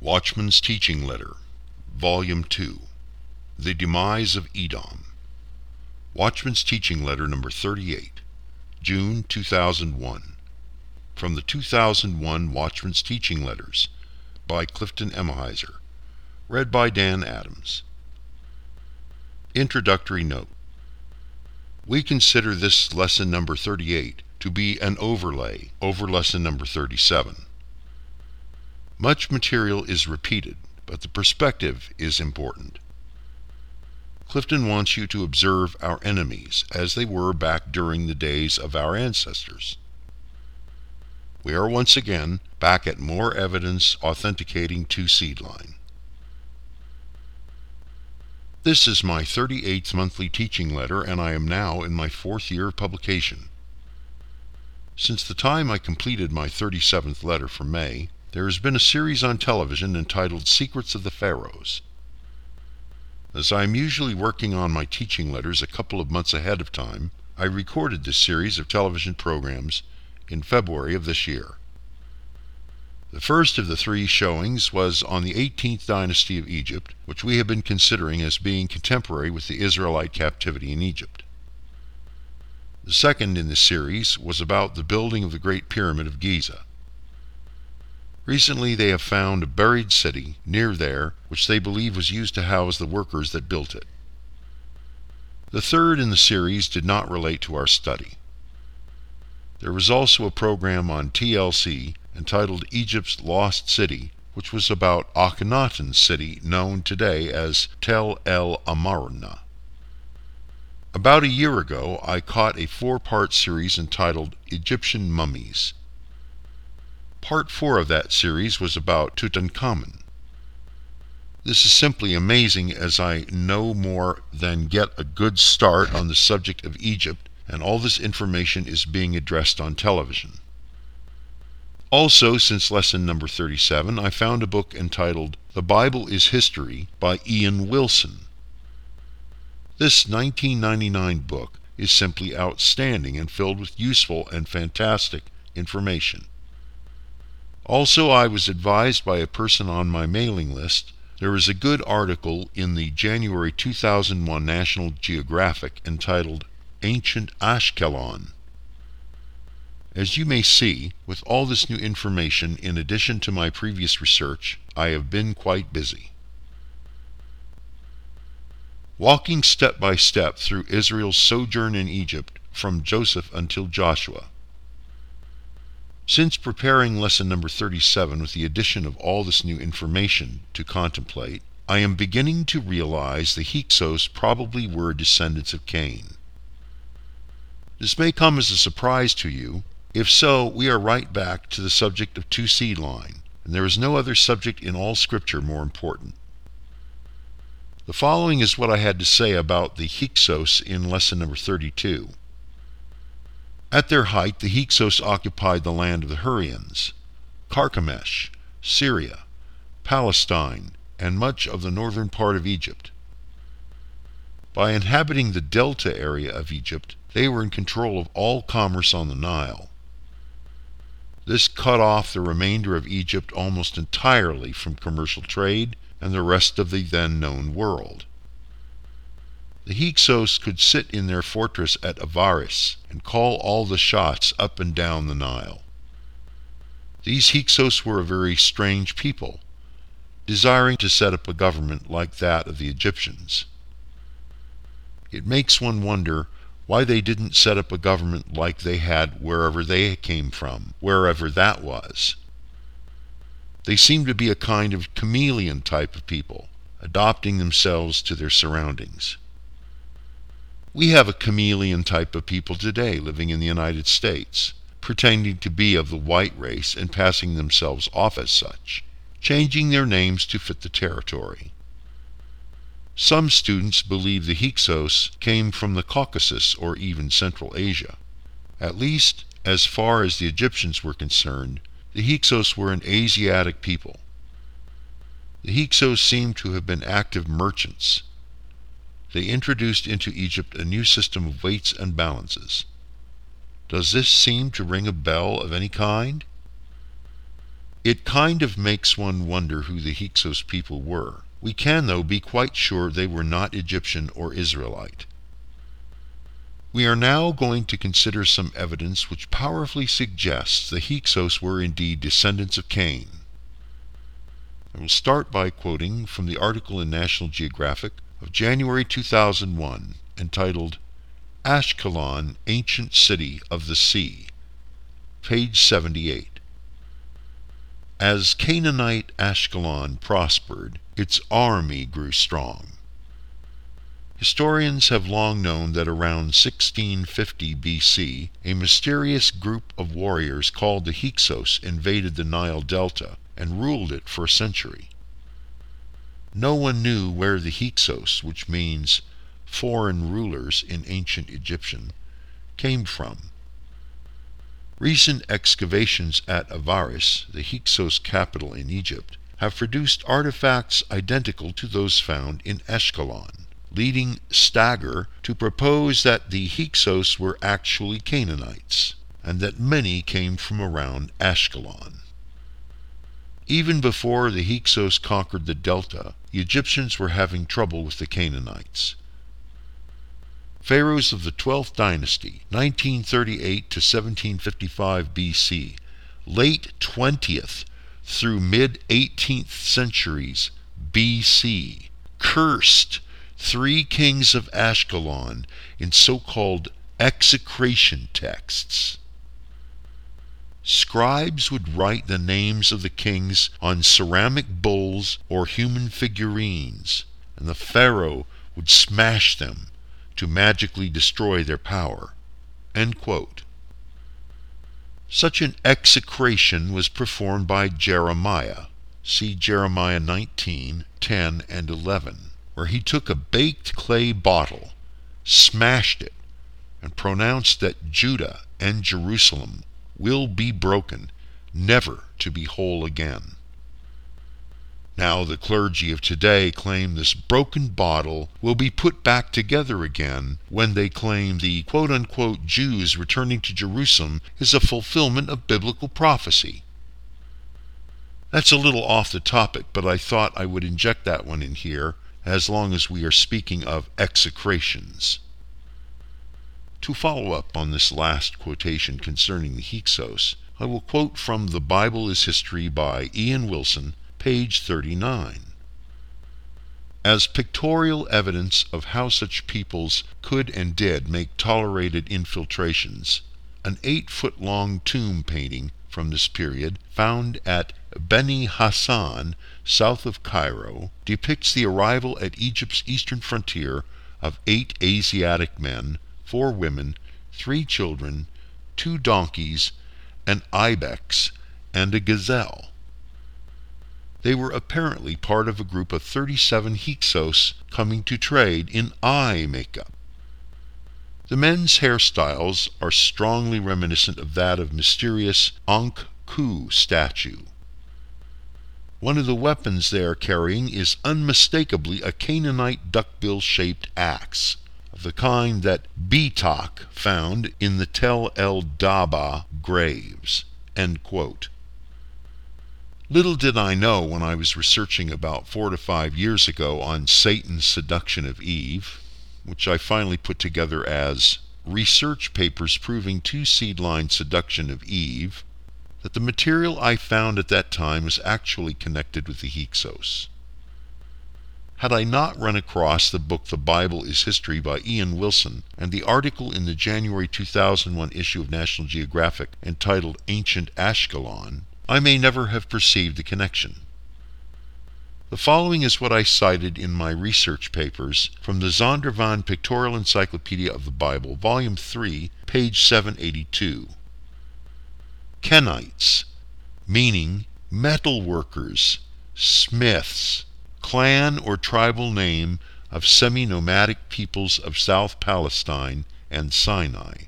Watchman's Teaching Letter, Volume 2, The Demise of Edom. Watchman's Teaching Letter number 38, June 2001. From the 2001 Watchman's Teaching Letters, by Clifton Emahiser. Read by Dan Adams. Introductory Note. We consider this lesson number 38 to be an overlay over lesson number 37. Much material is repeated, but the perspective is important. Clifton wants you to observe our enemies as they were back during the days of our ancestors. We are once again back at more evidence authenticating two-seed line. This is my 38th monthly teaching letter, and I am now in my 4th year of publication. Since the time I completed my 37th letter for May, there has been a series on television entitled Secrets of the Pharaohs. As I am usually working on my teaching letters a couple of months ahead of time, I recorded this series of television programs in February of this year. The first of the 3 showings was on the 18th dynasty of Egypt, which we have been considering as being contemporary with the Israelite captivity in Egypt. The second in this series was about the building of the Great Pyramid of Giza. Recently they have found a buried city near there which they believe was used to house the workers that built it. The third in the series did not relate to our study. There was also a program on TLC entitled Egypt's Lost City, which was about Akhenaten's city known today as Tel El Amarna. About a year ago I caught a 4-part series entitled Egyptian Mummies. Part 4 of that series was about Tutankhamun. This is simply amazing, as I no more than get a good start on the subject of Egypt, and all this information is being addressed on television. Also, since lesson number 37, I found a book entitled The Bible is History by Ian Wilson. This 1999 book is simply outstanding and filled with useful and fantastic information. Also, I was advised by a person on my mailing list there is a good article in the January 2001 National Geographic entitled Ancient Ashkelon. As you may see, with all this new information in addition to my previous research, I have been quite busy. Walking step by step through Israel's sojourn in Egypt from Joseph until Joshua. Since preparing lesson number 37 with the addition of all this new information to contemplate, I am beginning to realize the Hyksos probably were descendants of Cain. This may come as a surprise to you. If so, we are right back to the subject of two-seed line, and there is no other subject in all Scripture more important. The following is what I had to say about the Hyksos in lesson number 32. At their height, the Hyksos occupied the land of the Hurrians, Carchemish, Syria, Palestine, and much of the northern part of Egypt. By inhabiting the delta area of Egypt, they were in control of all commerce on the Nile. This cut off the remainder of Egypt almost entirely from commercial trade and the rest of the then known world. The Hyksos could sit in their fortress at Avaris and call all the shots up and down the Nile. These Hyksos were a very strange people, desiring to set up a government like that of the Egyptians. It makes one wonder why they didn't set up a government like they had wherever they came from, wherever that was. They seem to be a kind of chameleon type of people, adopting themselves to their surroundings. We have a chameleon type of people today living in the United States, pretending to be of the white race and passing themselves off as such, changing their names to fit the territory. Some students believe the Hyksos came from the Caucasus or even Central Asia. At least, as far as the Egyptians were concerned, the Hyksos were an Asiatic people. The Hyksos seem to have been active merchants. They introduced into Egypt a new system of weights and balances. Does this seem to ring a bell of any kind? It kind of makes one wonder who the Hyksos people were. We can, though, be quite sure they were not Egyptian or Israelite. We are now going to consider some evidence which powerfully suggests the Hyksos were indeed descendants of Cain. I will start by quoting from the article in National Geographic of January 2001, entitled Ashkelon, Ancient City of the Sea, page 78. As Canaanite Ashkelon prospered, its army grew strong. Historians have long known that around 1650 BC, a mysterious group of warriors called the Hyksos invaded the Nile Delta and ruled it for a century. No one knew where the Hyksos, which means foreign rulers in ancient Egyptian, came from. Recent excavations at Avaris, the Hyksos capital in Egypt, have produced artifacts identical to those found in Ashkelon, leading Stagger to propose that the Hyksos were actually Canaanites, and that many came from around Ashkelon. Even before the Hyksos conquered the Delta, the Egyptians were having trouble with the Canaanites. Pharaohs of the 12th dynasty, 1938 to 1755 BC, late 20th through mid-18th centuries BC, cursed 3 kings of Ashkelon in so-called execration texts. Scribes would write the names of the kings on ceramic bowls or human figurines, and the pharaoh would smash them to magically destroy their power. End quote. Such an execration was performed by Jeremiah. See Jeremiah 19, 10, and 11, where he took a baked clay bottle, smashed it, and pronounced that Judah and Jerusalem will be broken, never to be whole again. Now the clergy of today claim this broken bottle will be put back together again when they claim the quote-unquote Jews returning to Jerusalem is a fulfillment of biblical prophecy. That's a little off the topic, but I thought I would inject that one in here as long as we are speaking of execrations. To follow up on this last quotation concerning the Hyksos, I will quote from The Bible is History by Ian Wilson, page 39. As pictorial evidence of how such peoples could and did make tolerated infiltrations, an 8-foot-long tomb painting from this period, found at Beni Hassan, south of Cairo, depicts the arrival at Egypt's eastern frontier of 8 Asiatic men, 4 women, 3 children, 2 donkeys, an ibex, and a gazelle. They were apparently part of a group of 37 Hyksos coming to trade in eye makeup. The men's hairstyles are strongly reminiscent of that of mysterious Ankh-Ku statue. One of the weapons they are carrying is unmistakably a Canaanite duckbill-shaped axe, of the kind that Betak found in the Tel el-Daba graves. End quote. Little did I know when I was researching about 4 to 5 years ago on Satan's seduction of Eve, which I finally put together as Research Papers Proving Two-Seed-Line Seduction of Eve, that the material I found at that time was actually connected with the Hyksos. Had I not run across the book The Bible is History by Ian Wilson and the article in the January 2001 issue of National Geographic entitled Ancient Ashkelon, I may never have perceived the connection. The following is what I cited in my research papers from the Zondervan Pictorial Encyclopedia of the Bible, Volume 3, page 782. Kenites, meaning metal workers, smiths, clan or tribal name of semi-nomadic peoples of South Palestine and Sinai.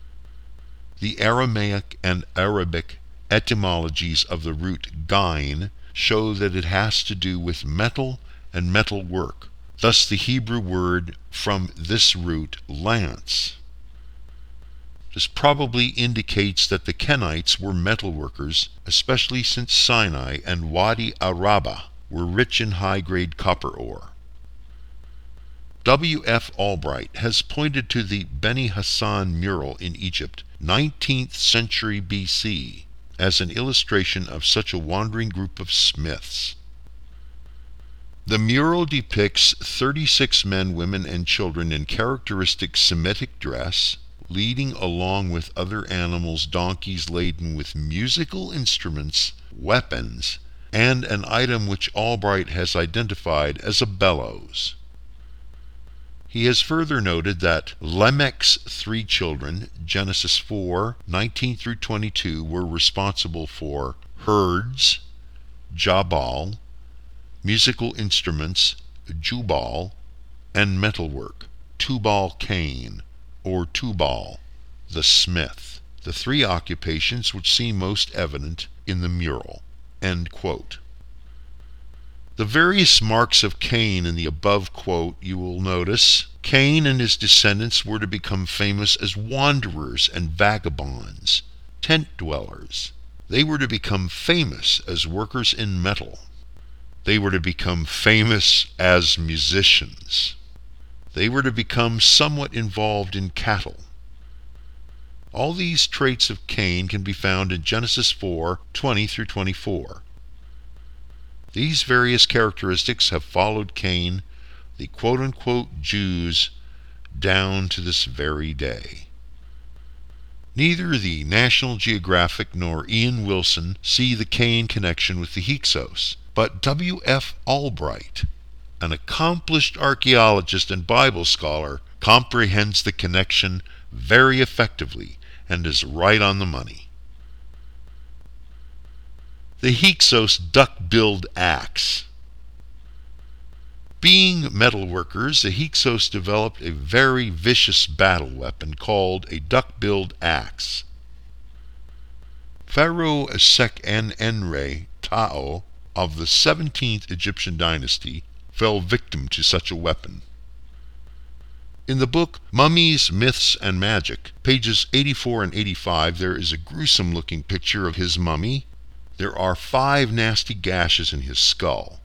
The Aramaic and Arabic etymologies of the root gain show that it has to do with metal and metal work, thus the Hebrew word from this root lance. This probably indicates that the Kenites were metalworkers, especially since Sinai and Wadi Araba were rich in high-grade copper ore. W. F. Albright has pointed to the Beni Hassan mural in Egypt, 19th century BC, as an illustration of such a wandering group of smiths. The mural depicts 36 men, women, and children in characteristic Semitic dress, leading along with other animals donkeys laden with musical instruments, weapons, and an item which Albright has identified as a bellows. He has further noted that Lamech's 3 children, Genesis 4:19 through 22, were responsible for herds, Jabal, musical instruments, Jubal, and metalwork, Tubal-Cain, or Tubal, the smith, the 3 occupations which seem most evident in the mural." End quote. The various marks of Cain in the above quote, you will notice, Cain and his descendants were to become famous as wanderers and vagabonds, tent dwellers. They were to become famous as workers in metal. They were to become famous as musicians. They were to become somewhat involved in cattle. All these traits of Cain can be found in Genesis 4:20 through 24. These various characteristics have followed Cain, the quote-unquote Jews, down to this very day. Neither the National Geographic nor Ian Wilson see the Cain connection with the Hyksos, but W. F. Albright, an accomplished archaeologist and Bible scholar, comprehends the connection very effectively and is right on the money. The Hyksos duck-billed axe. Being metalworkers, the Hyksos developed a very vicious battle weapon called a duck-billed axe. Pharaoh Seqenenre Tao of the 17th Egyptian dynasty fell victim to such a weapon. In the book Mummies, Myths, and Magic, pages 84 and 85, there is a gruesome-looking picture of his mummy. There are 5 nasty gashes in his skull.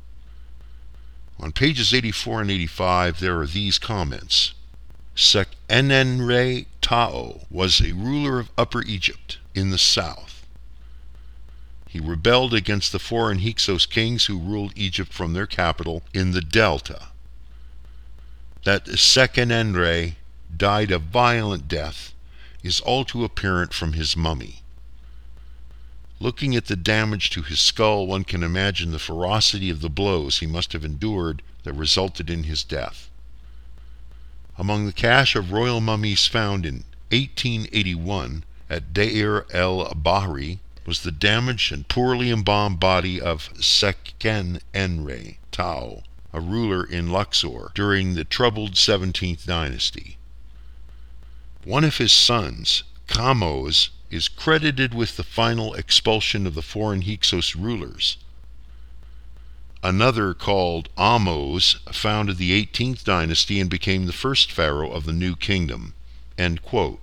On pages 84 and 85, there are these comments. Seqenenre Tao was a ruler of Upper Egypt in the south. He rebelled against the foreign Hyksos kings who ruled Egypt from their capital in the delta. That Seqenenre died a violent death is all too apparent from his mummy. Looking at the damage to his skull, one can imagine the ferocity of the blows he must have endured that resulted in his death. Among the cache of royal mummies found in 1881 at Deir el-Bahri was the damaged and poorly embalmed body of Seqenenre Tao, a ruler in Luxor during the troubled 17th dynasty. One of his sons, Kamose, is credited with the final expulsion of the foreign Hyksos rulers. Another, called Ahmose, founded the 18th dynasty and became the first pharaoh of the new kingdom. End quote.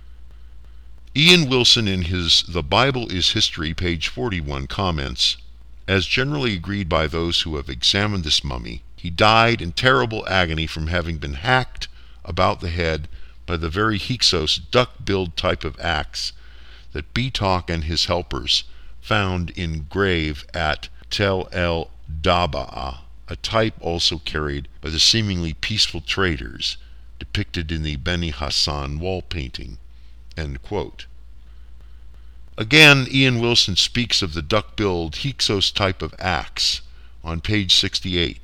Ian Wilson, in his The Bible is History, page 41, comments, "As generally agreed by those who have examined this mummy, he died in terrible agony from having been hacked about the head by the very Hyksos duck-billed type of axe that Betok and his helpers found in grave at Tel el-Dabaa, a type also carried by the seemingly peaceful traders depicted in the Beni Hassan wall painting." End quote. Again, Ian Wilson speaks of the duck-billed Hyksos type of axe on page 68.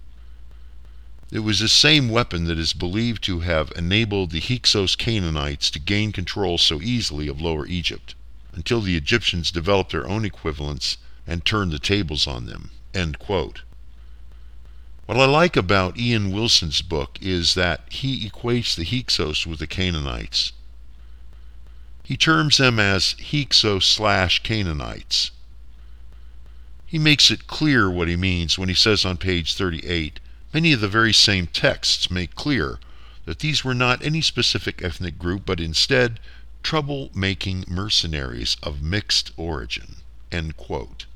It was the same weapon that is believed to have enabled the Hyksos Canaanites to gain control so easily of Lower Egypt, until the Egyptians developed their own equivalents and turned the tables on them. End quote. What I like about Ian Wilson's book is that he equates the Hyksos with the Canaanites. He terms them as Hyksos/Canaanites. He makes it clear what he means when he says on page 38, "Many of the very same texts make clear that these were not any specific ethnic group, but instead trouble-making mercenaries of mixed origin." End quote.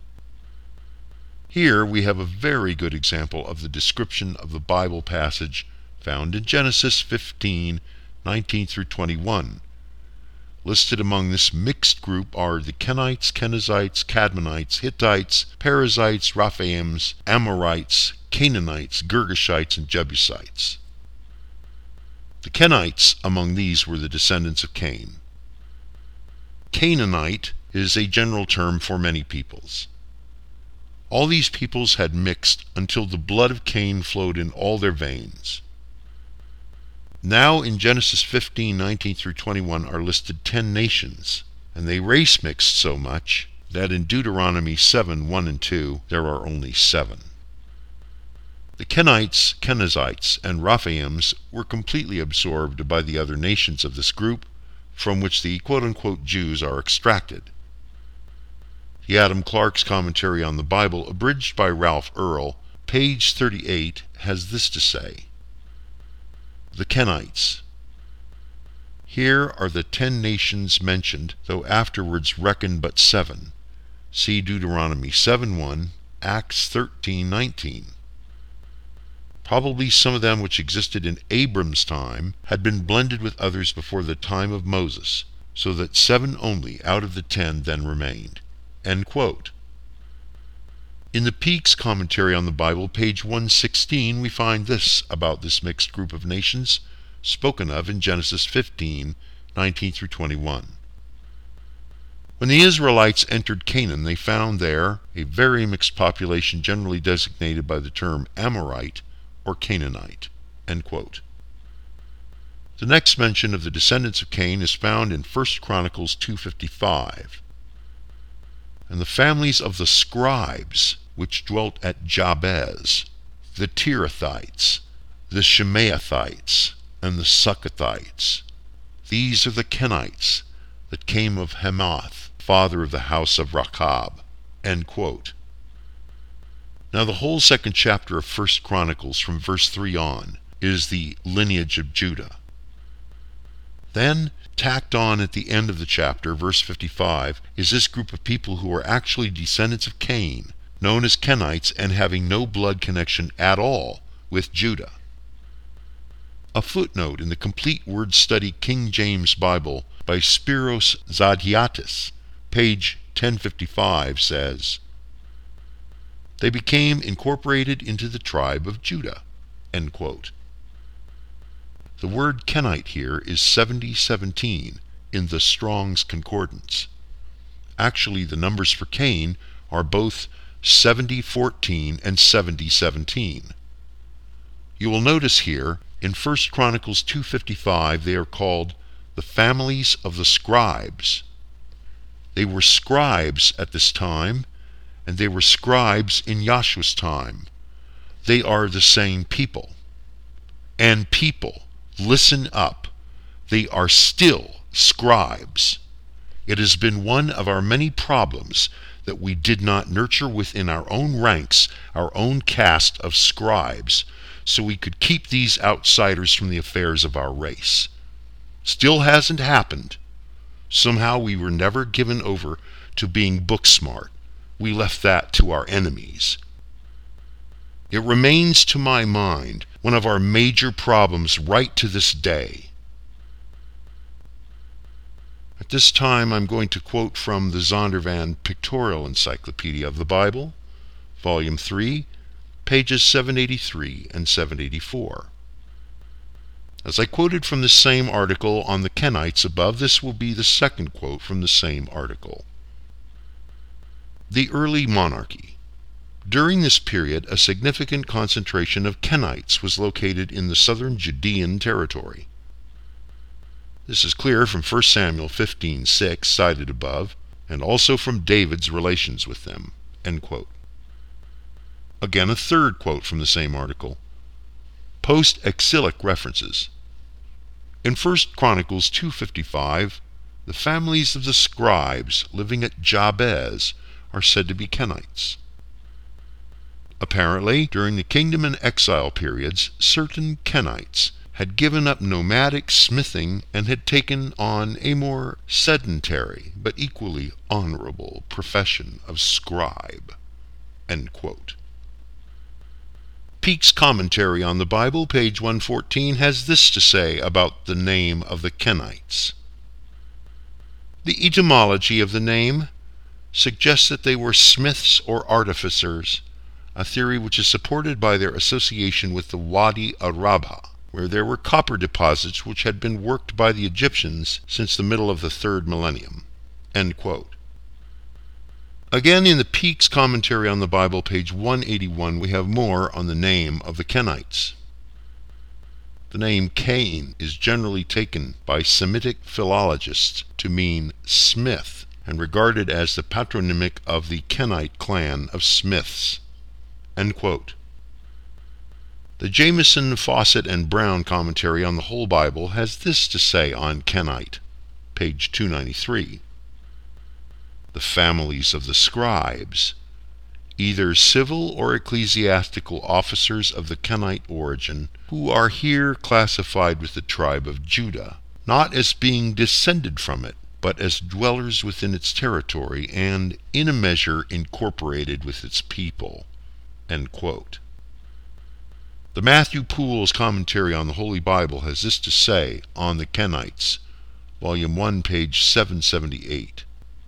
Here we have a very good example of the description of the Bible passage found in Genesis 15:19 through 21. Listed among this mixed group are the Kenites, Kenizzites, Cadmonites, Hittites, Perizzites, Rephaims, Amorites, Canaanites, Girgashites, and Jebusites. The Kenites among these were the descendants of Cain. Canaanite is a general term for many peoples. All these peoples had mixed until the blood of Cain flowed in all their veins. Now in Genesis 15:19 through 21 are listed 10 nations, and they race mixed so much that in Deuteronomy 7:1 and 2 there are only 7. The Kenites, Kenizzites, and Rephaims were completely absorbed by the other nations of this group, from which the quote-unquote Jews are extracted. The Adam Clarke's Commentary on the Bible, abridged by Ralph Earl, page 38, has this to say: The Kenites. Here are the 10 nations mentioned, though afterwards reckoned but 7. See Deuteronomy 7:1, Acts 13:19. Probably some of them which existed in Abram's time had been blended with others before the time of Moses, so that 7 only out of the 10 then remained. End quote. In the Peake's Commentary on the Bible, page 116, we find this about this mixed group of nations spoken of in Genesis 15:19 through 21. When the Israelites entered Canaan, they found there a very mixed population generally designated by the term Amorite or Canaanite. End quote. The next mention of the descendants of Cain is found in 1 Chronicles 2:55. And the families of the scribes which dwelt at Jabez, the Tirathites, the Shemaathites, and the Succothites. These are the Kenites that came of Hamath, father of the house of Rechab. End quote. Now the whole second chapter of 1 Chronicles from verse 3 on is the lineage of Judah. Then, tacked on at the end of the chapter, verse 55, is this group of people who are actually descendants of Cain, known as Kenites, and having no blood connection at all with Judah. A footnote in the Complete Word Study King James Bible by Spiros Zodhiates, page 1055, says, "They became incorporated into the tribe of Judah." End quote. The word Kenite here is 7017 in the Strong's Concordance. Actually, the numbers for Cain are both 7014 and 7017. You will notice here, in 1 Chronicles 2:55, they are called the families of the scribes. They were scribes at this time, and they were scribes in Yahshua's time. They are the same people. And people, listen up, they are still scribes. It has been one of our many problems that we did not nurture within our own ranks our own caste of scribes, so we could keep these outsiders from the affairs of our race. Still hasn't happened. Somehow we were never given over to being book smart. We left that to our enemies. It remains, to my mind, one of our major problems right to this day. At this time, I'm going to quote from the Zondervan Pictorial Encyclopedia of the Bible, Volume 3, pages 783 and 784. As I quoted from the same article on the Kenites above, this will be the second quote from the same article. The early monarchy. During this period, a significant concentration of Kenites was located in the southern Judean territory. This is clear from 1 Samuel 15:6, cited above, and also from David's relations with them. End quote. Again, a third quote from the same article. Post-exilic references. In 1 Chronicles 2:55, the families of the scribes living at Jabez are said to be Kenites. Apparently, during the kingdom and exile periods, certain Kenites had given up nomadic smithing and had taken on a more sedentary but equally honorable profession of scribe." End quote. Peake's Commentary on the Bible, page 114, has this to say about the name of the Kenites. The etymology of the name suggests that they were smiths or artificers, a theory which is supported by their association with the Wadi Arabha, where there were copper deposits which had been worked by the Egyptians since the middle of the 3rd millennium. End quote. Again, in the Peake's Commentary on the Bible, page 181, we have more on the name of the Kenites. The name Cain is generally taken by Semitic philologists to mean smith, and regarded as the patronymic of the Kenite clan of smiths. End quote. The Jamieson, Fawcett, and Brown Commentary on the Whole Bible has this to say on Kenite, page 293. The families of the scribes, either civil or ecclesiastical officers of the Kenite origin, who are here classified with the tribe of Judah, not as being descended from it, but as dwellers within its territory and, in a measure, incorporated with its people. End quote. The Matthew Poole's Commentary on the Holy Bible has this to say on the Kenites, volume 1, page 778.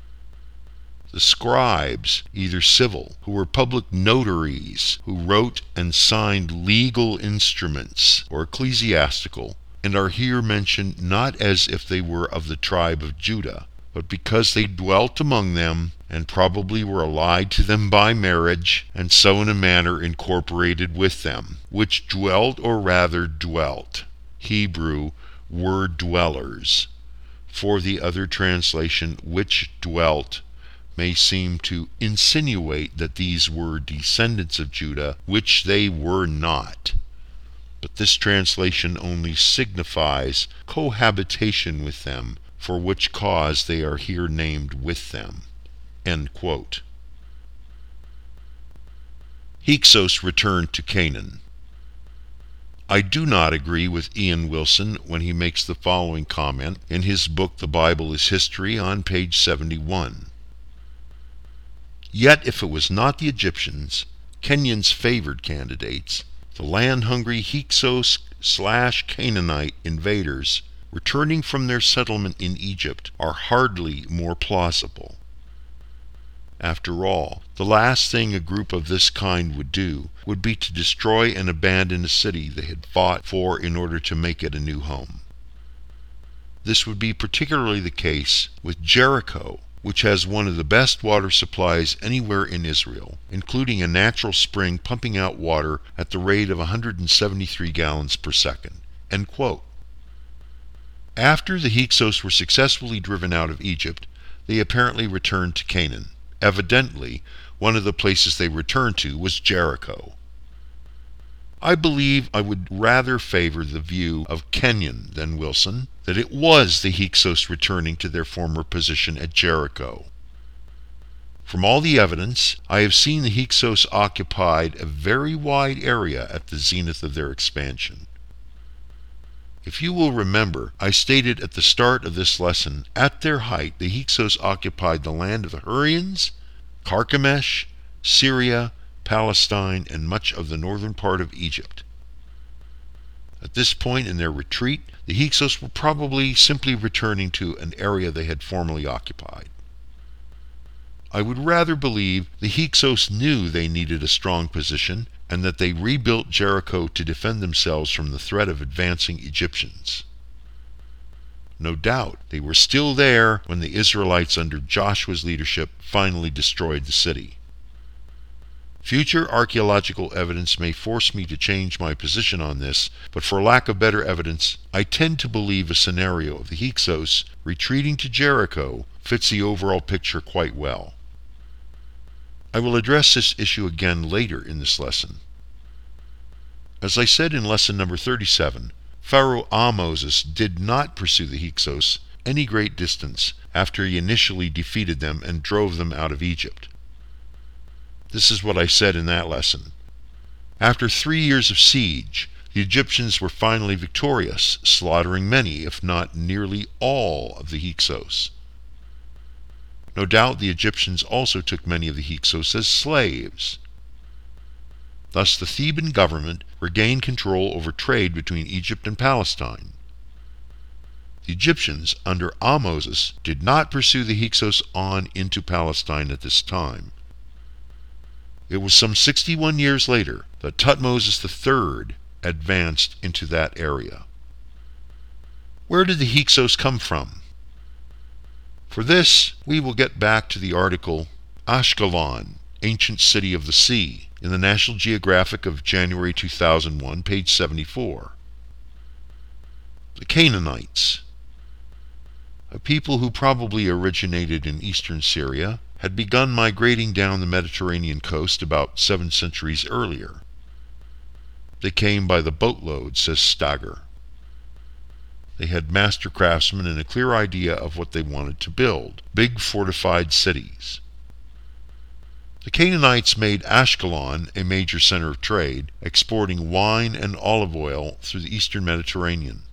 The scribes, either civil, who were public notaries, who wrote and signed legal instruments, or ecclesiastical, and are here mentioned not as if they were of the tribe of Judah, but because they dwelt among them, and probably were allied to them by marriage, and so in a manner incorporated with them, which dwelt, or rather dwelt, Hebrew, were dwellers. For the other translation, which dwelt, may seem to insinuate that these were descendants of Judah, which they were not. But this translation only signifies cohabitation with them, for which cause they are here named with them. End quote. Hyksos returned to Canaan. I do not agree with Ian Wilson when he makes the following comment in his book The Bible is History on page 71. Yet if it was not the Egyptians, Kenyon's favored candidates, the land-hungry Hyksos/Canaanite invaders returning from their settlement in Egypt are hardly more plausible. After all, the last thing a group of this kind would do would be to destroy and abandon a city they had fought for in order to make it a new home. This would be particularly the case with Jericho, which has one of the best water supplies anywhere in Israel, including a natural spring pumping out water at the rate of 173 gallons per second. End quote. After the Hyksos were successfully driven out of Egypt, they apparently returned to Canaan. Evidently, one of the places they returned to was Jericho. I believe I would rather favor the view of Kenyon than Wilson, that it was the Hyksos returning to their former position at Jericho. From all the evidence, I have seen the Hyksos occupied a very wide area at the zenith of their expansion. If you will remember, I stated at the start of this lesson, at their height, the Hyksos occupied the land of the Hurrians, Carchemish, Syria, Palestine, and much of the northern part of Egypt. At this point in their retreat, the Hyksos were probably simply returning to an area they had formerly occupied. I would rather believe the Hyksos knew they needed a strong position and that they rebuilt Jericho to defend themselves from the threat of advancing Egyptians. No doubt they were still there when the Israelites under Joshua's leadership finally destroyed the city. Future archaeological evidence may force me to change my position on this, but for lack of better evidence, I tend to believe a scenario of the Hyksos retreating to Jericho fits the overall picture quite well. I will address this issue again later in this lesson. As I said in lesson number 37, Pharaoh Ahmoses did not pursue the Hyksos any great distance after he initially defeated them and drove them out of Egypt. This is what I said in that lesson. After 3 years of siege, The Egyptians were finally victorious, slaughtering many, if not nearly all, of the Hyksos. No doubt the Egyptians also took many of the Hyksos as slaves. Thus the Theban government regained control over trade between Egypt and Palestine. The Egyptians, under Ahmose, did not pursue the Hyksos on into Palestine at this time. It was some 61 years later that Thutmose III advanced into that area. Where did the Hyksos come from? For this, we will get back to the article Ashkelon, Ancient City of the Sea, in the National Geographic of January 2001, page 74. The Canaanites, a people who probably originated in eastern Syria, had begun migrating down the Mediterranean coast about 7 centuries earlier. They came by the boatload, says Stagger. They had master craftsmen and a clear idea of what they wanted to build: big fortified cities. The Canaanites made Ashkelon a major center of trade, exporting wine and olive oil through the eastern Mediterranean.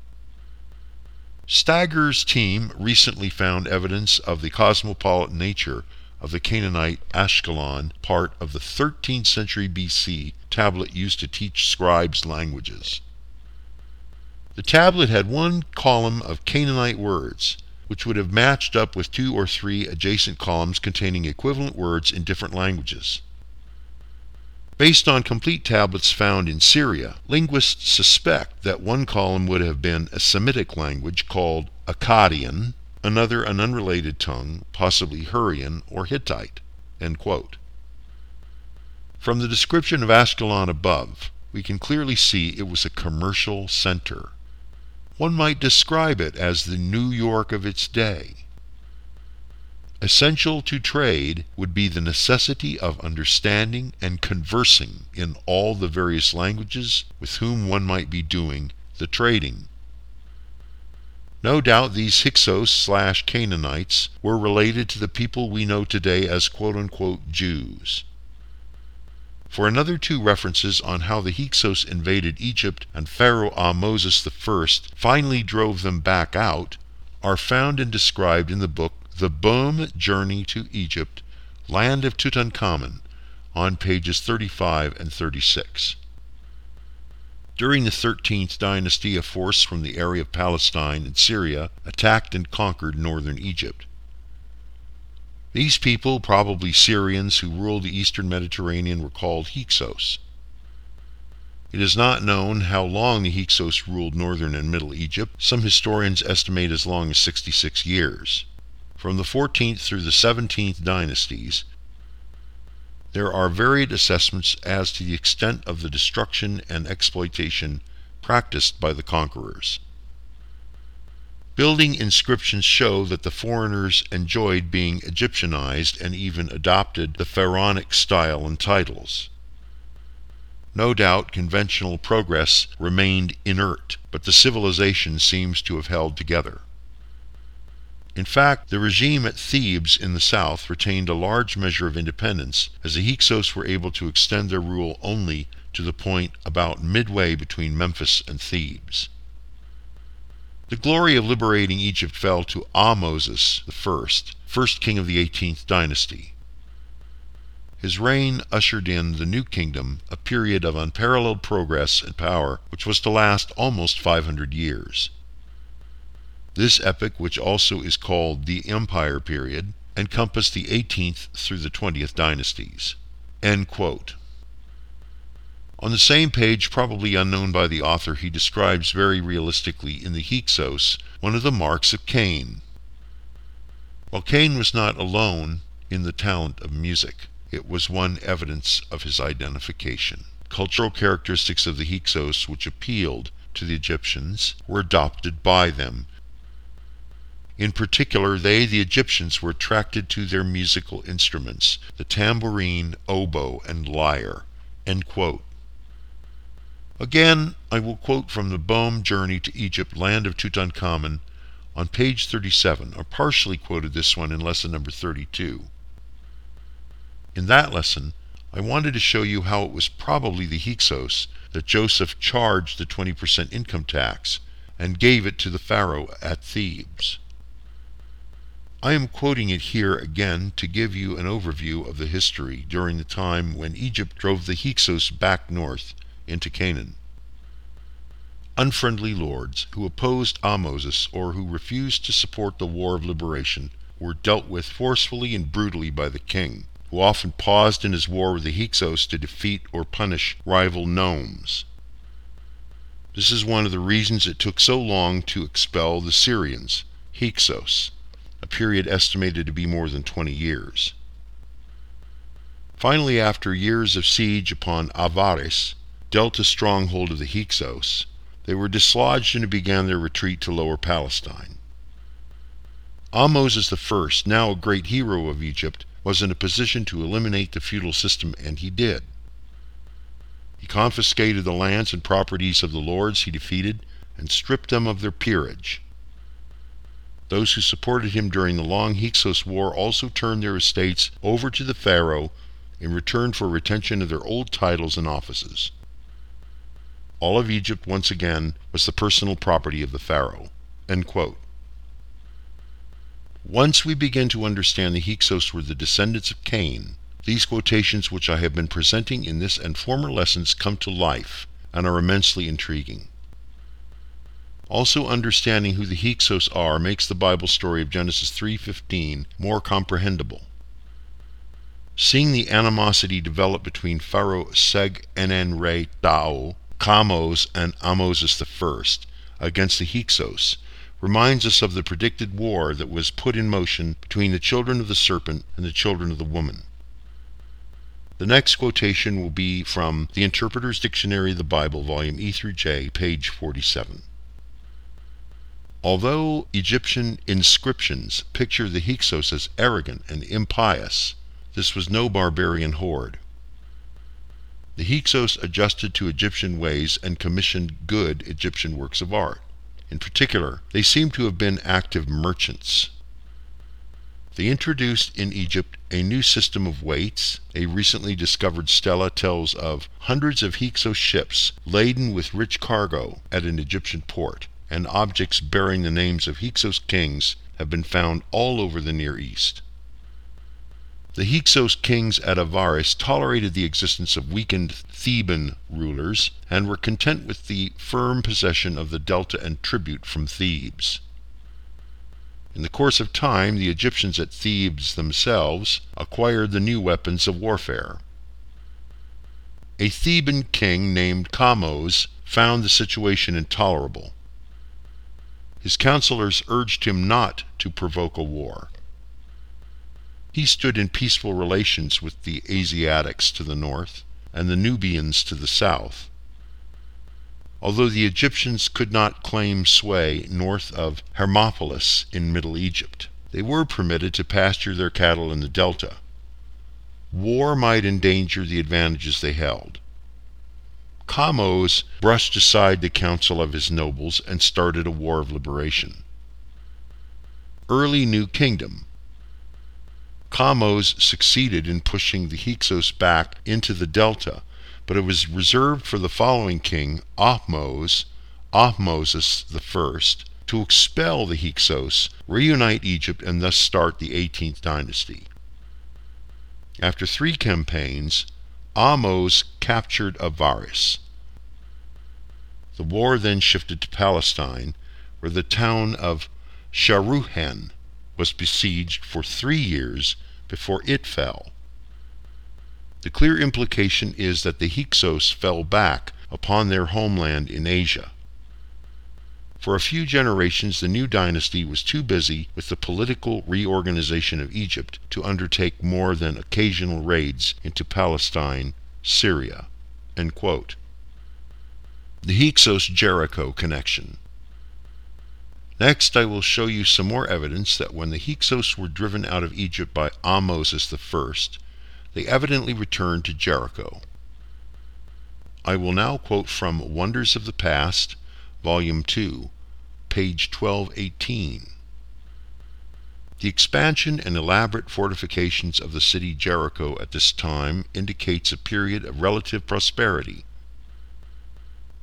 Stagger's team recently found evidence of the cosmopolitan nature of the Canaanite Ashkelon, part of the 13th century BC tablet used to teach scribes languages. The tablet had one column of Canaanite words, which would have matched up with 2 or 3 adjacent columns containing equivalent words in different languages. Based on complete tablets found in Syria, linguists suspect that one column would have been a Semitic language called Akkadian, another an unrelated tongue, possibly Hurrian or Hittite." End quote. From the description of Ashkelon above, we can clearly see it was a commercial center. One might describe it as the New York of its day. Essential to trade would be the necessity of understanding and conversing in all the various languages with whom one might be doing the trading. No doubt these Hyksos/Canaanites were related to the people we know today as quote-unquote Jews. For another 2 references on how the Hyksos invaded Egypt and Pharaoh Ahmose I finally drove them back out are found and described in the book The Boom Journey to Egypt, Land of Tutankhamun, on pages 35 and 36. During the 13th dynasty, a force from the area of Palestine and Syria attacked and conquered northern Egypt. These people, probably Syrians who ruled the eastern Mediterranean, were called Hyksos. It is not known how long the Hyksos ruled northern and middle Egypt. Some historians estimate as long as 66 years. From the 14th through the 17th dynasties, there are varied assessments as to the extent of the destruction and exploitation practiced by the conquerors. Building inscriptions show that the foreigners enjoyed being Egyptianized and even adopted the pharaonic style and titles. No doubt conventional progress remained inert, but the civilization seems to have held together. In fact, the regime at Thebes in the south retained a large measure of independence, as the Hyksos were able to extend their rule only to the point about midway between Memphis and Thebes. The glory of liberating Egypt fell to Ahmose I, first king of the 18th dynasty. His reign ushered in the new kingdom, a period of unparalleled progress and power which was to last almost 500 years. This epoch, which also is called the Empire period, encompassed the 18th through the 20th dynasties. End quote. On the same page, probably unknown by the author, he describes very realistically in the Hyksos one of the marks of Cain. While Cain was not alone in the talent of music, it was one evidence of his identification. Cultural characteristics of the Hyksos which appealed to the Egyptians were adopted by them. In particular, they, the Egyptians, were attracted to their musical instruments, the tambourine, oboe, and lyre. End quote. Again, I will quote from the Bohm Journey to Egypt, Land of Tutankhamun, on page 37, or partially quoted this one in lesson number 32. In that lesson, I wanted to show you how it was probably the Hyksos that Joseph charged the 20% income tax and gave it to the Pharaoh at Thebes. I am quoting it here again to give you an overview of the history during the time when Egypt drove the Hyksos back north into Canaan. Unfriendly lords who opposed Ahmose or who refused to support the war of liberation were dealt with forcefully and brutally by the king, who often paused in his war with the Hyksos to defeat or punish rival nomes. This is one of the reasons it took so long to expel the Syrians, Hyksos, a period estimated to be more than 20 years. Finally, after years of siege upon Avaris, Delta stronghold of the Hyksos, they were dislodged and began their retreat to Lower Palestine. Ahmose I, now a great hero of Egypt, was in a position to eliminate the feudal system, and he did. He confiscated the lands and properties of the lords he defeated and stripped them of their peerage. Those who supported him during the long Hyksos War also turned their estates over to the Pharaoh in return for retention of their old titles and offices. All of Egypt, once again, was the personal property of the Pharaoh." End quote. Once we begin to understand the Hyksos were the descendants of Cain, these quotations which I have been presenting in this and former lessons come to life and are immensely intriguing. Also, understanding who the Hyksos are makes the Bible story of Genesis 3:15 more comprehensible. Seeing the animosity develop between Pharaoh Seg-Enenre-Tao, Kamose, and Ahmose I against the Hyksos reminds us of the predicted war that was put in motion between the children of the serpent and the children of the woman. The next quotation will be from the Interpreter's Dictionary of the Bible, volume E through J, page 47. Although Egyptian inscriptions picture the Hyksos as arrogant and impious, this was no barbarian horde. The Hyksos adjusted to Egyptian ways and commissioned good Egyptian works of art. In particular, they seem to have been active merchants. They introduced in Egypt a new system of weights. A recently discovered stela tells of hundreds of Hyksos ships laden with rich cargo at an Egyptian port, and objects bearing the names of Hyksos kings have been found all over the Near East. The Hyksos kings at Avaris tolerated the existence of weakened Theban rulers and were content with the firm possession of the delta and tribute from Thebes. In the course of time, the Egyptians at Thebes themselves acquired the new weapons of warfare. A Theban king named Kamose found the situation intolerable. His counselors urged him not to provoke a war. He stood in peaceful relations with the Asiatics to the north and the Nubians to the south. Although the Egyptians could not claim sway north of Hermopolis in Middle Egypt, they were permitted to pasture their cattle in the delta. War might endanger the advantages they held. Kamose brushed aside the counsel of his nobles and started a war of liberation. Early New Kingdom. Kamose succeeded in pushing the Hyksos back into the delta, but it was reserved for the following king, Ahmose I, to expel the Hyksos, reunite Egypt, and thus start the 18th dynasty. After 3 campaigns, Ahmose captured Avaris. The war then shifted to Palestine, where the town of Sharuhen was besieged for 3 years before it fell. The clear implication is that the Hyksos fell back upon their homeland in Asia. For a few generations, the new dynasty was too busy with the political reorganization of Egypt to undertake more than occasional raids into Palestine, Syria. End quote. The Hyksos-Jericho connection. Next, I will show you some more evidence that when the Hyksos were driven out of Egypt by Ahmose I, they evidently returned to Jericho. I will now quote from Wonders of the Past, Volume 2, page 1218. The expansion and elaborate fortifications of the city Jericho at this time indicates a period of relative prosperity.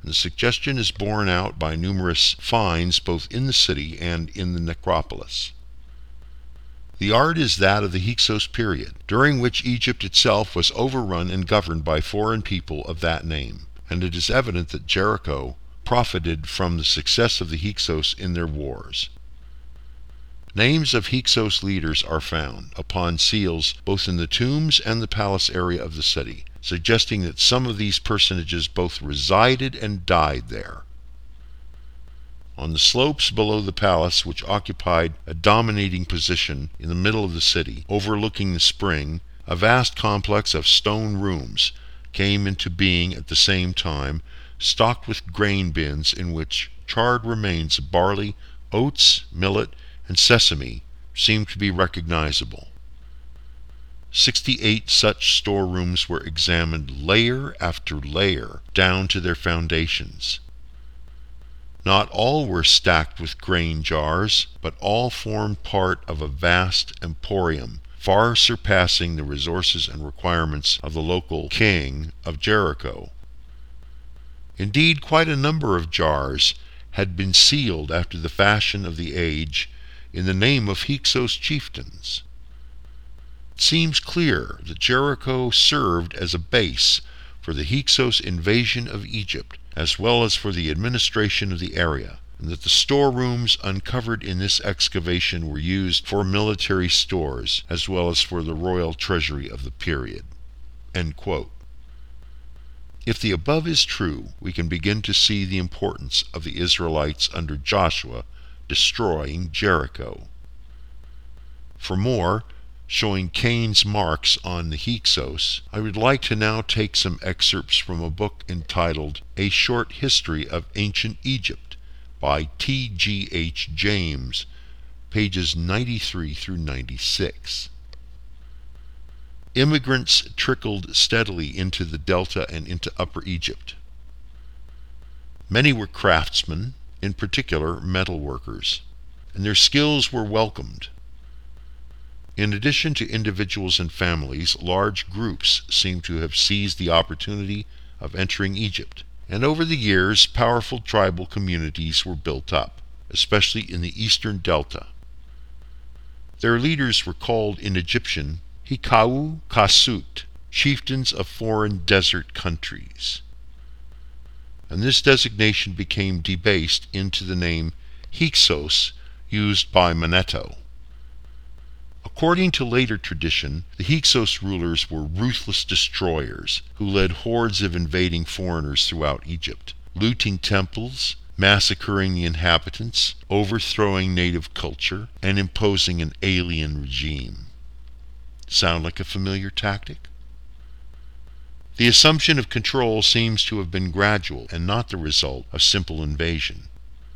and the suggestion is borne out by numerous finds both in the city and in the necropolis. The art is that of the Hyksos period, during which Egypt itself was overrun and governed by foreign people of that name, and it is evident that Jericho profited from the success of the Hyksos in their wars. Names of Hyksos leaders are found upon seals both in the tombs and the palace area of the city, suggesting that some of these personages both resided and died there. On the slopes below the palace, which occupied a dominating position in the middle of the city, overlooking the spring, a vast complex of stone rooms came into being at the same time, stocked with grain bins in which charred remains of barley, oats, millet, and sesame seemed to be recognizable. 68 such storerooms were examined layer after layer down to their foundations. Not all were stacked with grain jars, but all formed part of a vast emporium, far surpassing the resources and requirements of the local king of Jericho. Indeed, quite a number of jars had been sealed after the fashion of the age in the name of Hyksos chieftains. It seems clear that Jericho served as a base for the Hyksos invasion of Egypt, as well as for the administration of the area, and that the storerooms uncovered in this excavation were used for military stores, as well as for the royal treasury of the period." End quote. If the above is true, we can begin to see the importance of the Israelites under Joshua destroying Jericho. For more, showing Cain's marks on the Hyksos, I would like to now take some excerpts from a book entitled A Short History of Ancient Egypt by T.G.H. James, pages 93 through 96. Immigrants trickled steadily into the Delta and into Upper Egypt. Many were craftsmen, in particular metal workers, and their skills were welcomed. In addition to individuals and families, large groups seem to have seized the opportunity of entering Egypt, and over the years powerful tribal communities were built up, especially in the eastern Delta. Their leaders were called in Egyptian Hykau Kasut, chieftains of foreign desert countries, and this designation became debased into the name Hyksos used by Manetho. According to later tradition, the Hyksos rulers were ruthless destroyers who led hordes of invading foreigners throughout Egypt, looting temples, massacring the inhabitants, overthrowing native culture, and imposing an alien regime. Sound like a familiar tactic? The assumption of control seems to have been gradual and not the result of simple invasion.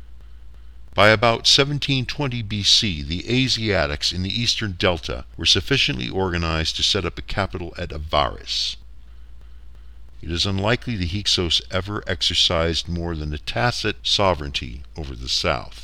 By about 1720 BC, the Asiatics in the eastern Delta were sufficiently organized to set up a capital at Avaris. It is unlikely the Hyksos ever exercised more than a tacit sovereignty over the south.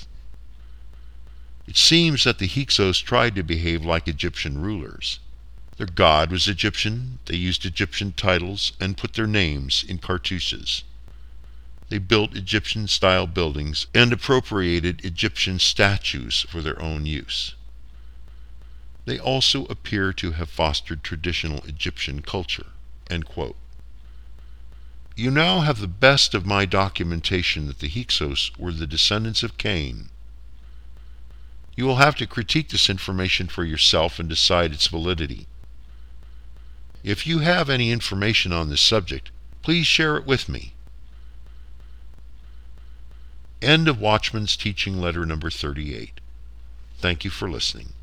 It seems that the Hyksos tried to behave like Egyptian rulers. Their god was Egyptian, they used Egyptian titles, and put their names in cartouches. They built Egyptian-style buildings and appropriated Egyptian statues for their own use. They also appear to have fostered traditional Egyptian culture." End quote. You now have the best of my documentation that the Hyksos were the descendants of Cain. You will have to critique this information for yourself and decide its validity. If you have any information on this subject, please share it with me. End of Watchman's Teaching Letter number 38. Thank you for listening.